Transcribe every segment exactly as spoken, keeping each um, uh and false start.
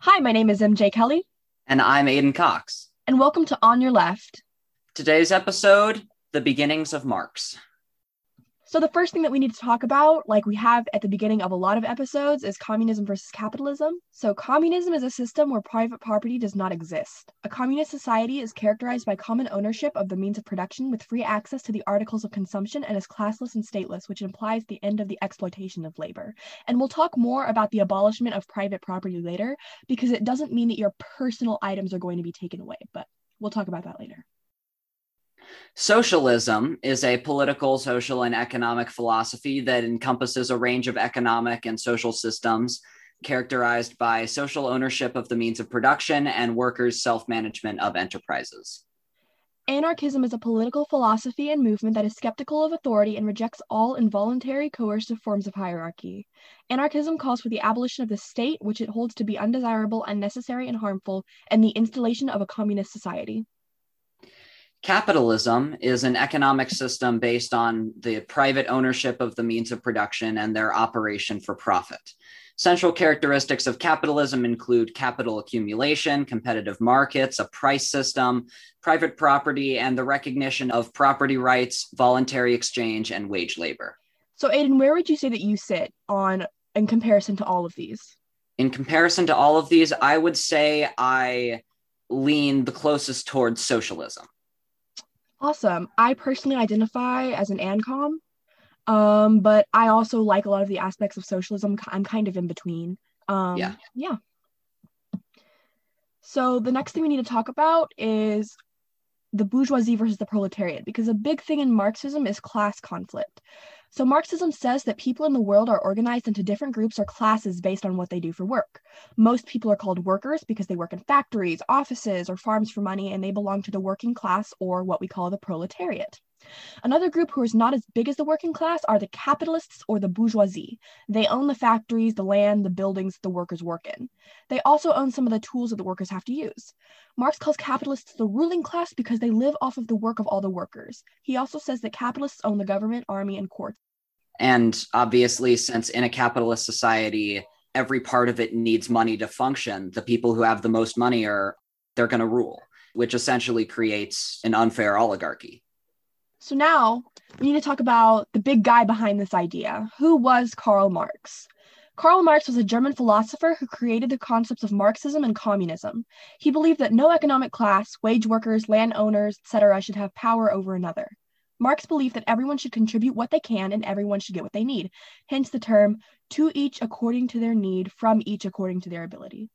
Hi, my name is M J Kelly, And I'm Aiden Cox. and welcome to On Your Left. Today's episode, The Beginnings of Marx. So the first thing that we need to talk about, like we have at the beginning of a lot of episodes, is communism versus capitalism. So communism is a system where private property does not exist. A communist society is characterized by common ownership of the means of production with free access to the articles of consumption and is classless and stateless, which implies the end of the exploitation of labor. And we'll talk more about the abolishment of private property later, because it doesn't mean that your personal items are going to be taken away, but we'll talk about that later. Socialism is a political, social, and economic philosophy that encompasses a range of economic and social systems characterized by social ownership of the means of production and workers' self-management of enterprises. Anarchism is a political philosophy and movement that is skeptical of authority and rejects all involuntary, coercive forms of hierarchy. Anarchism calls for the abolition of the state, which it holds to be undesirable, unnecessary, and harmful, and the installation of a communist society. Capitalism is an economic system based on the private ownership of the means of production and their operation for profit. Central characteristics of capitalism include capital accumulation, competitive markets, a price system, private property, and the recognition of property rights, voluntary exchange, and wage labor. So, Aiden, where would you say that you sit on in comparison to all of these? In comparison to all of these, I would say I lean the closest towards socialism. Awesome. I personally identify as an ANCOM, um, but I also like a lot of the aspects of socialism. I'm kind of in between. Um, yeah. Yeah. So the next thing we need to talk about is the bourgeoisie versus the proletariat, because a big thing in Marxism is class conflict. So Marxism says that people in the world are organized into different groups or classes based on what they do for work. Most people are called workers because they work in factories, offices, or farms for money, and they belong to the working class, or what we call the proletariat. Another group who is not as big as the working class are the capitalists or the bourgeoisie. They own the factories, the land, the buildings the workers work in. They also own some of the tools that the workers have to use. Marx calls capitalists the ruling class because they live off of the work of all the workers. He also says that capitalists own the government, army, and courts. And obviously, since in a capitalist society, every part of it needs money to function, the people who have the most money are, they're going to rule, which essentially creates an unfair oligarchy. So now we need to talk about the big guy behind this idea. Who was Karl Marx? Karl Marx was a German philosopher who created the concepts of Marxism and communism. He believed that no economic class, wage workers, landowners, et cetera, should have power over another. Marx believed that everyone should contribute what they can and everyone should get what they need. Hence the term, to each according to their need, from each according to their ability.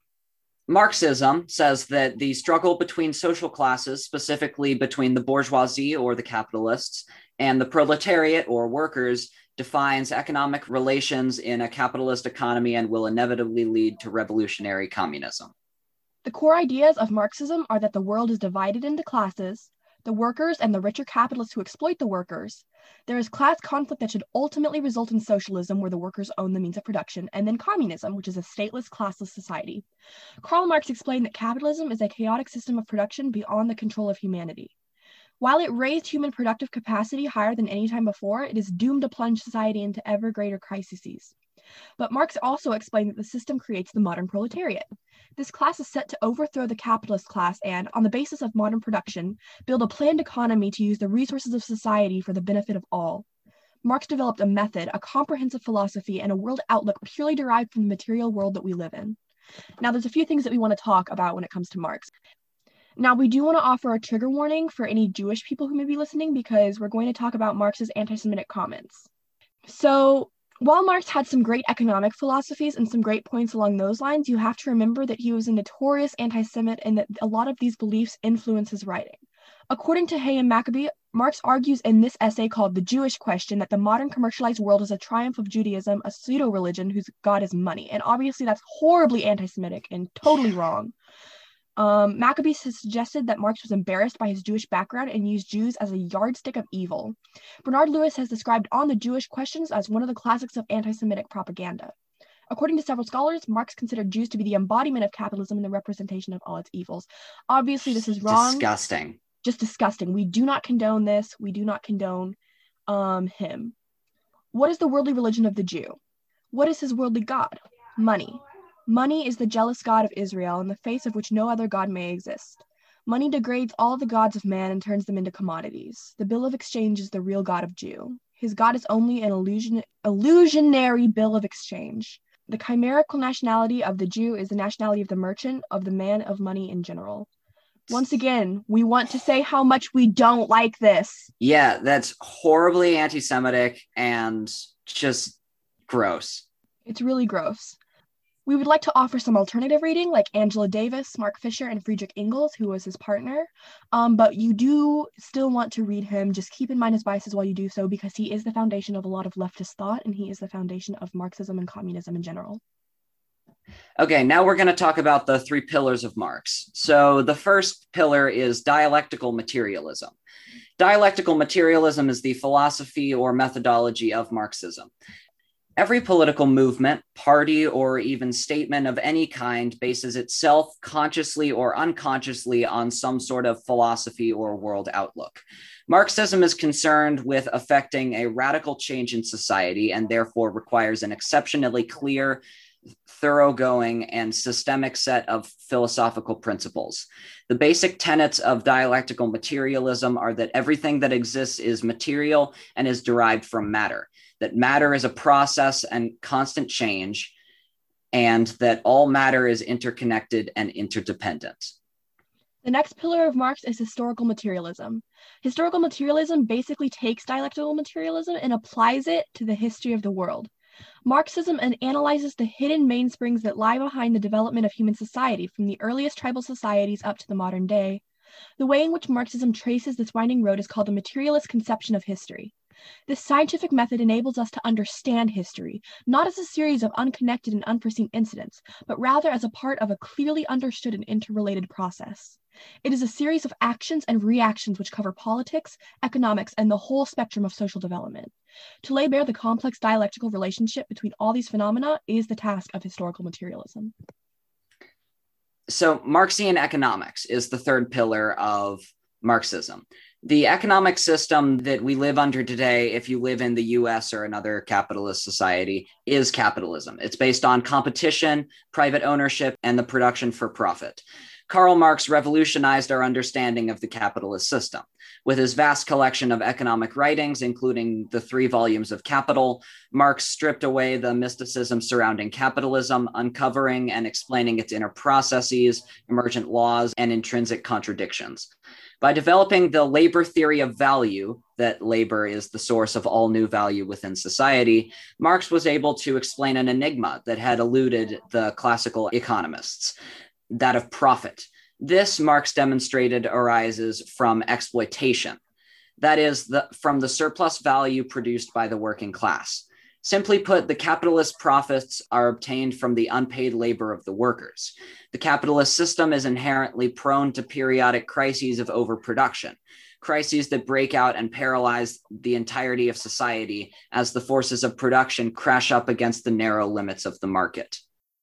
Marxism says that the struggle between social classes, specifically between the bourgeoisie or the capitalists and the proletariat or workers, defines economic relations in a capitalist economy and will inevitably lead to revolutionary communism. The core ideas of Marxism are that the world is divided into classes, the workers and the richer capitalists who exploit the workers. There is class conflict that should ultimately result in socialism, where the workers own the means of production, and then communism, which is a stateless, classless society. Karl Marx explained that capitalism is a chaotic system of production beyond the control of humanity. While it raised human productive capacity higher than any time before, it is doomed to plunge society into ever greater crises. But Marx also explained that the system creates the modern proletariat. This class is set to overthrow the capitalist class and, on the basis of modern production, build a planned economy to use the resources of society for the benefit of all. Marx developed a method, a comprehensive philosophy, and a world outlook purely derived from the material world that we live in. Now, there's a few things that we want to talk about when it comes to Marx. Now, we do want to offer a trigger warning for any Jewish people who may be listening, because we're going to talk about Marx's anti-Semitic comments. So, while Marx had some great economic philosophies and some great points along those lines, you have to remember that he was a notorious anti-Semite and that a lot of these beliefs influence his writing. According to Hayam Maccabee, Marx argues in this essay called The Jewish Question that the modern commercialized world is a triumph of Judaism, a pseudo-religion whose god is money. And obviously that's horribly anti-Semitic and totally wrong. Um, Maccabee has suggested that Marx was embarrassed by his Jewish background and used Jews as a yardstick of evil. Bernard Lewis has described On the Jewish Questions as one of the classics of anti-Semitic propaganda. According to several scholars, Marx considered Jews to be the embodiment of capitalism and the representation of all its evils. Obviously, this is wrong. Disgusting. Just disgusting. We do not condone this. We do not condone um, him. What is the worldly religion of the Jew? What is his worldly god? Money. Money is the jealous god of Israel, in the face of which no other god may exist. Money degrades all the gods of man and turns them into commodities. The bill of exchange is the real god of Jew. His god is only an illusion, illusionary bill of exchange. The chimerical nationality of the Jew is the nationality of the merchant, of the man of money in general. Once again, we want to say how much we don't like this. Yeah, that's horribly anti-Semitic and just gross. It's really gross. We would like to offer some alternative reading, like Angela Davis, Mark Fisher, and Friedrich Engels, who was his partner. Um, but you do still want to read him. Just keep in mind his biases while you do so, because he is the foundation of a lot of leftist thought, and he is the foundation of Marxism and communism in general. Okay, now we're going to talk about the three pillars of Marx. So the first pillar is dialectical materialism. Dialectical materialism is the philosophy or methodology of Marxism. Every political movement, party, or even statement of any kind bases itself consciously or unconsciously on some sort of philosophy or world outlook. Marxism is concerned with effecting a radical change in society and therefore requires an exceptionally clear, thoroughgoing, and systemic set of philosophical principles. The basic tenets of dialectical materialism are that everything that exists is material and is derived from matter, that matter is a process and constant change, and that all matter is interconnected and interdependent. The next pillar of Marx is historical materialism. Historical materialism basically takes dialectical materialism and applies it to the history of the world. Marxism analyzes the hidden mainsprings that lie behind the development of human society, from the earliest tribal societies up to the modern day. The way in which Marxism traces this winding road is called the materialist conception of history. This scientific method enables us to understand history, not as a series of unconnected and unforeseen incidents, but rather as a part of a clearly understood and interrelated process. It is a series of actions and reactions which cover politics, economics, and the whole spectrum of social development. To lay bare the complex dialectical relationship between all these phenomena is the task of historical materialism. So Marxian economics is the third pillar of Marxism. The economic system that we live under today, if you live in the U S or another capitalist society, is capitalism. It's based on competition, private ownership, and the production for profit. Karl Marx revolutionized our understanding of the capitalist system. With his vast collection of economic writings, including the three volumes of Capital, Marx stripped away the mysticism surrounding capitalism, uncovering and explaining its inner processes, emergent laws, and intrinsic contradictions. By developing the labor theory of value, that labor is the source of all new value within society, Marx was able to explain an enigma that had eluded the classical economists, that of profit. This, Marx demonstrated, arises from exploitation, that is, the, from the surplus value produced by the working class. Simply put, the capitalist profits are obtained from the unpaid labor of the workers. The capitalist system is inherently prone to periodic crises of overproduction, crises that break out and paralyze the entirety of society as the forces of production crash up against the narrow limits of the market.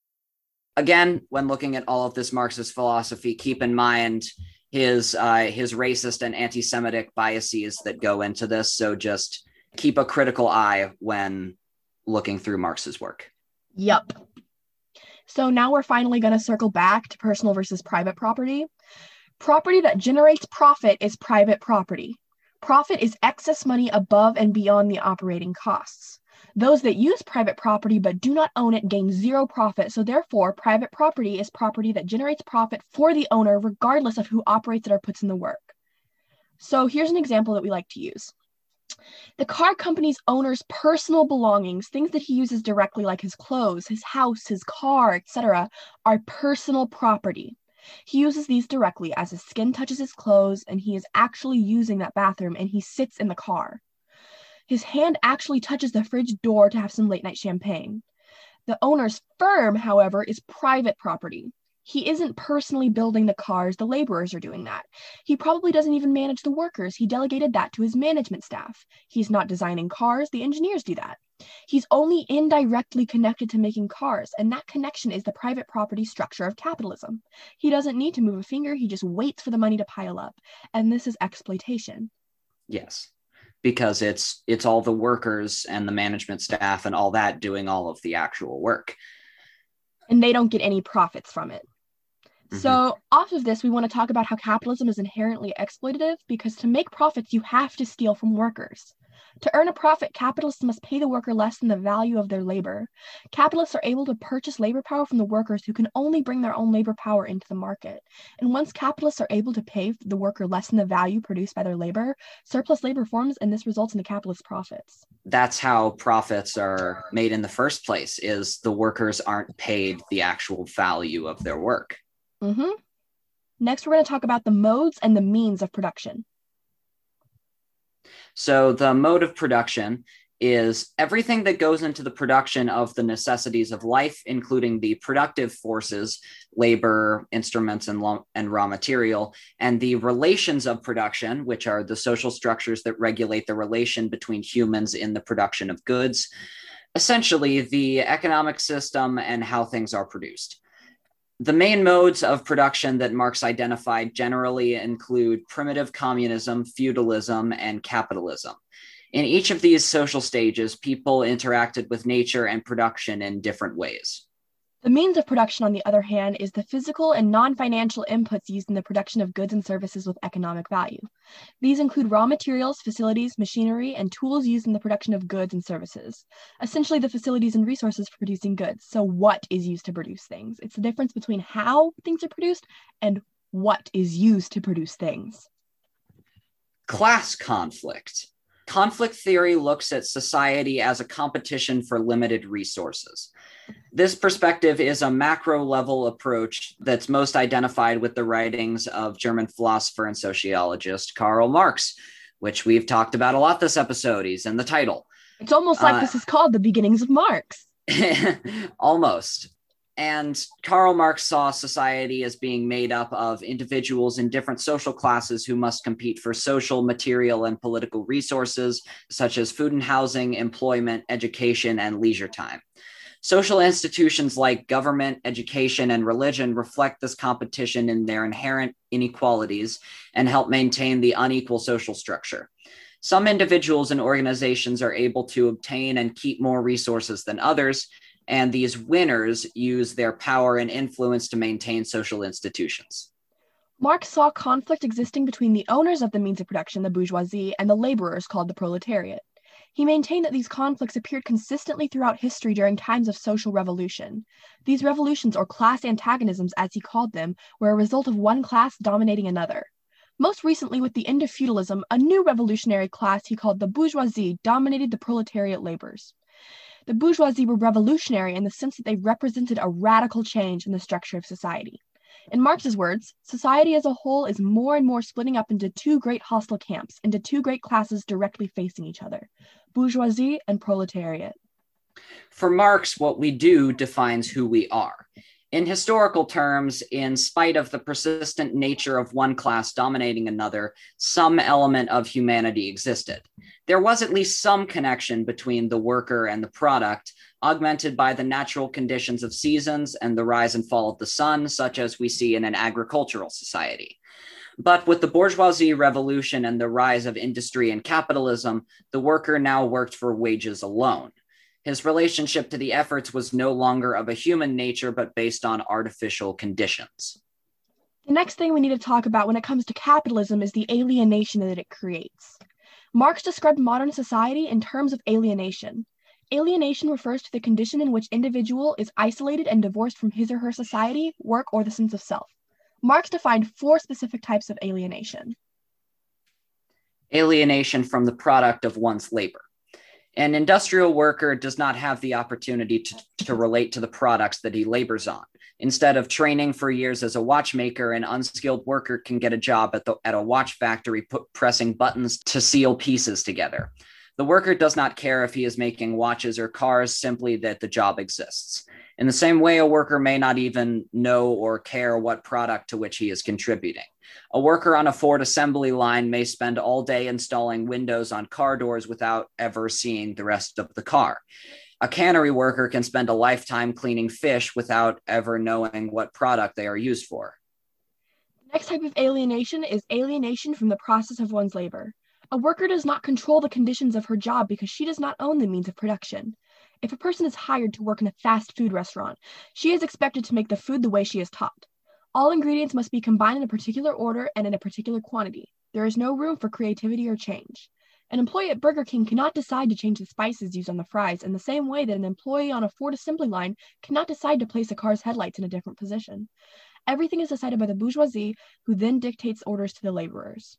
Again, when looking at all of this Marxist philosophy, keep in mind his uh, his racist and anti-Semitic biases that go into this. So just keep a critical eye when looking through Marx's work. Yup. So now we're finally going to circle back to personal versus private property. Property that generates profit is private property. Profit is excess money above and beyond the operating costs. Those that use private property but do not own it gain zero profit, so therefore private property is property that generates profit for the owner regardless of who operates it or puts in the work. So here's an example that we like to use. The car company's owner's personal belongings, things that he uses directly like his clothes, his house, his car, et cetera, are personal property. He uses these directly as his skin touches his clothes and he is actually using that bathroom and he sits in the car. His hand actually touches the fridge door to have some late night champagne. The owner's firm, however, is private property. He isn't personally building the cars, the laborers are doing that. He probably doesn't even manage the workers. He delegated that to his management staff. He's not designing cars, the engineers do that. He's only indirectly connected to making cars, and that connection is the private property structure of capitalism. He doesn't need to move a finger, he just waits for the money to pile up. And this is exploitation. Yes, because it's it's all the workers and the management staff and all that doing all of the actual work. and they don't get any profits from it. Mhm. So off of this, we want to talk about how capitalism is inherently exploitative, because to make profits, you have to steal from workers. To earn a profit, capitalists must pay the worker less than the value of their labor. Capitalists are able to purchase labor power from the workers, who can only bring their own labor power into the market. And once capitalists are able to pay the worker less than the value produced by their labor, surplus labor forms, and this results in the capitalist profits. That's how profits are made in the first place, is the workers aren't paid the actual value of their work. Mm-hmm. Next, we're going to talk about the modes and the means of production. So the mode of production is everything that goes into the production of the necessities of life, including the productive forces, labor, instruments, and, lo- and raw material, and the relations of production, which are the social structures that regulate the relation between humans in the production of goods. Essentially, the economic system and how things are produced. The main modes of production that Marx identified generally include primitive communism, feudalism, and capitalism. In each of these social stages, people interacted with nature and production in different ways. The means of production, on the other hand, is the physical and non-financial inputs used in the production of goods and services with economic value. These include raw materials, facilities, machinery, and tools used in the production of goods and services. Essentially, the facilities and resources for producing goods. So what is used to produce things? It's the difference between how things are produced and what is used to produce things. Class conflict. Conflict theory looks at society as a competition for limited resources. This perspective is a macro-level approach that's most identified with the writings of German philosopher and sociologist Karl Marx, which we've talked about a lot this episode. He's in the title. It's almost like uh, this is called The Beginnings of Marx. Almost. And Karl Marx saw society as being made up of individuals in different social classes who must compete for social, material, and political resources, such as food and housing, employment, education, and leisure time. Social institutions like government, education, and religion reflect this competition in their inherent inequalities and help maintain the unequal social structure. Some individuals and organizations are able to obtain and keep more resources than others, and these winners use their power and influence to maintain social institutions. Marx saw conflict existing between the owners of the means of production, the bourgeoisie, and the laborers, called the proletariat. He maintained that these conflicts appeared consistently throughout history during times of social revolution. These revolutions, or class antagonisms as he called them, were a result of one class dominating another. Most recently, with the end of feudalism, a new revolutionary class he called the bourgeoisie dominated the proletariat labors. The bourgeoisie were revolutionary in the sense that they represented a radical change in the structure of society. In Marx's words, society as a whole is more and more splitting up into two great hostile camps, into two great classes directly facing each other, bourgeoisie and proletariat. For Marx, what we do defines who we are. In historical terms, in spite of the persistent nature of one class dominating another, some element of humanity existed. There was at least some connection between the worker and the product, augmented by the natural conditions of seasons and the rise and fall of the sun, such as we see in an agricultural society. But with the bourgeoisie revolution and the rise of industry and capitalism, the worker now worked for wages alone. His relationship to the efforts was no longer of a human nature, but based on artificial conditions. The next thing we need to talk about when it comes to capitalism is the alienation that it creates. Marx described modern society in terms of alienation. Alienation refers to the condition in which individual is isolated and divorced from his or her society, work, or the sense of self. Marx defined four specific types of alienation. Alienation from the product of one's labor. An industrial worker does not have the opportunity to, to relate to the products that he labors on. Instead of training for years as a watchmaker, an unskilled worker can get a job at, the, at a watch factory put, pressing buttons to seal pieces together. The worker does not care if he is making watches or cars, simply that the job exists. In the same way, a worker may not even know or care what product to which he is contributing. A worker on a Ford assembly line may spend all day installing windows on car doors without ever seeing the rest of the car. A cannery worker can spend a lifetime cleaning fish without ever knowing what product they are used for. The next type of alienation is alienation from the process of one's labor. A worker does not control the conditions of her job because she does not own the means of production. If a person is hired to work in a fast food restaurant, she is expected to make the food the way she is taught. All ingredients must be combined in a particular order and in a particular quantity. There is no room for creativity or change. An employee at Burger King cannot decide to change the spices used on the fries in the same way that an employee on a Ford assembly line cannot decide to place a car's headlights in a different position. Everything is decided by the bourgeoisie, who then dictates orders to the laborers.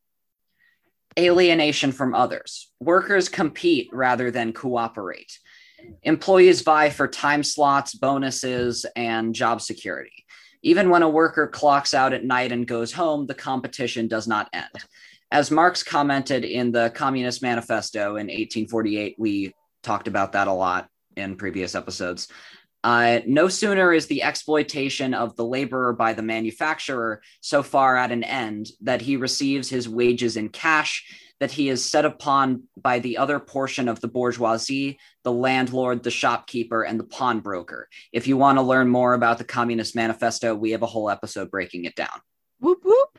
Alienation from others. Workers compete rather than cooperate. Employees vie for time slots, bonuses, and job security. Even when a worker clocks out at night and goes home, the competition does not end. As Marx commented in the Communist Manifesto in eighteen forty-eight, we talked about that a lot in previous episodes. Uh, no sooner is the exploitation of the laborer by the manufacturer so far at an end that he receives his wages in cash, that he is set upon by the other portion of the bourgeoisie, the landlord, the shopkeeper, and the pawnbroker. If you want to learn more about the Communist Manifesto, we have a whole episode breaking it down. Whoop, whoop.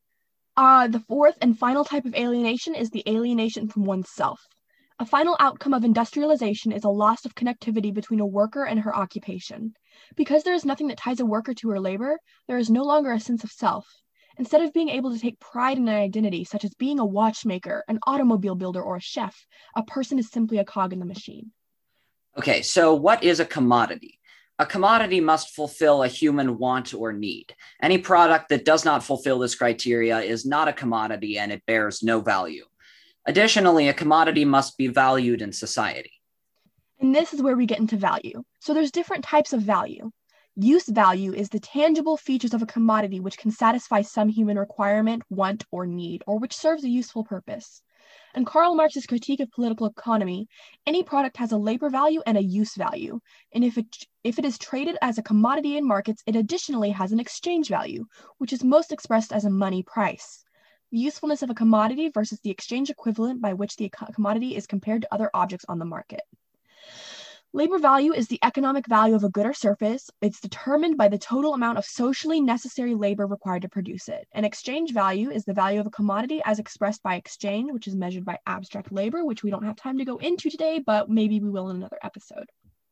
Uh, the fourth and final type of alienation is the alienation from oneself. A final outcome of industrialization is a loss of connectivity between a worker and her occupation. Because there is nothing that ties a worker to her labor, there is no longer a sense of self. Instead of being able to take pride in an identity, such as being a watchmaker, an automobile builder, or a chef, a person is simply a cog in the machine. Okay, so what is a commodity? A commodity must fulfill a human want or need. Any product that does not fulfill this criteria is not a commodity and it bears no value. Additionally, a commodity must be valued in society. And this is where we get into value. So there's different types of value. Use value is the tangible features of a commodity which can satisfy some human requirement, want, or need, or which serves a useful purpose. In Karl Marx's Critique of Political Economy, any product has a labor value and a use value. And if it, if it is traded as a commodity in markets, it additionally has an exchange value, which is most expressed as a money price. The usefulness of a commodity versus the exchange equivalent by which the commodity is compared to other objects on the market. Labor value is the economic value of a good or service. It's determined by the total amount of socially necessary labor required to produce it. And exchange value is the value of a commodity as expressed by exchange, which is measured by abstract labor, which we don't have time to go into today, but maybe we will in another episode.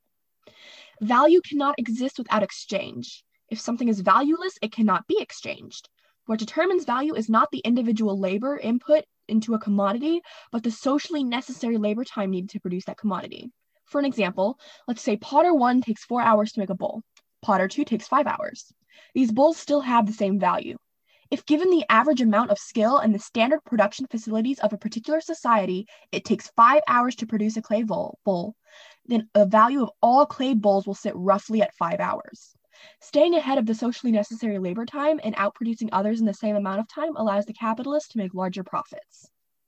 Value cannot exist without exchange. If something is valueless, it cannot be exchanged. What determines value is not the individual labor input into a commodity, but the socially necessary labor time needed to produce that commodity. For an example, let's say Potter one takes four hours to make a bowl. Potter two takes five hours. These bowls still have the same value. If given the average amount of skill and the standard production facilities of a particular society, it takes five hours to produce a clay bowl, bowl, then the value of all clay bowls will sit roughly at five hours. Staying ahead of the socially necessary labor time and outproducing others in the same amount of time allows the capitalist to make larger profits.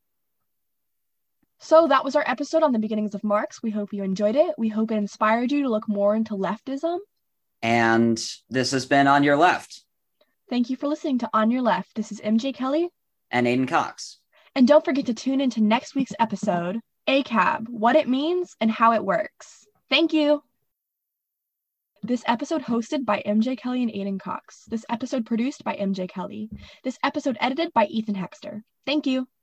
So that was our episode on the beginnings of Marx. We hope you enjoyed it. We hope it inspired you to look more into leftism. And this has been On Your Left. Thank you for listening to On Your Left. This is M J Kelly. And Aiden Cox. And don't forget to tune into next week's episode, A C A B, what it means and how it works. Thank you. This episode hosted by M J Kelly and Aiden Cox. This episode produced by M J Kelly. This episode edited by Ethan Hexter. Thank you.